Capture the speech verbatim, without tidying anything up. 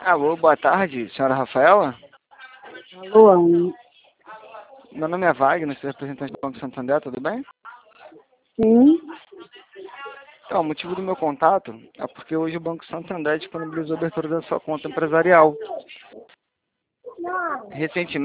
Alô, boa tarde, senhora Rafaela? Alô, Meu nome é Wagner, sou representante do Banco Santander, tudo bem? sim, Então, o motivo do meu contato é porque hoje o Banco Santander disponibilizou a abertura da sua conta empresarial. Recentemente,